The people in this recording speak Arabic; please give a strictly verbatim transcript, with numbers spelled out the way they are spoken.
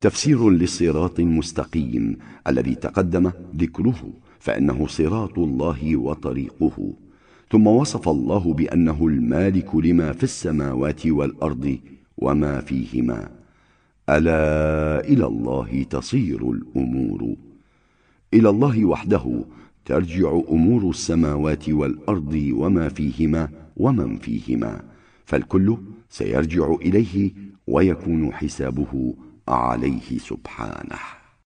تفسير للصراط المستقيم الذي تقدم ذكره، فإنه صراط الله وطريقه. ثم وصف الله بأنه المالك لما في السماوات والأرض وما فيهما. ألا إلى الله تصير الأمور. إلى الله وحده ترجع أمور السماوات والأرض وما فيهما ومن فيهما، فالكل سيرجع إليه ويكون حسابه عليه سبحانه.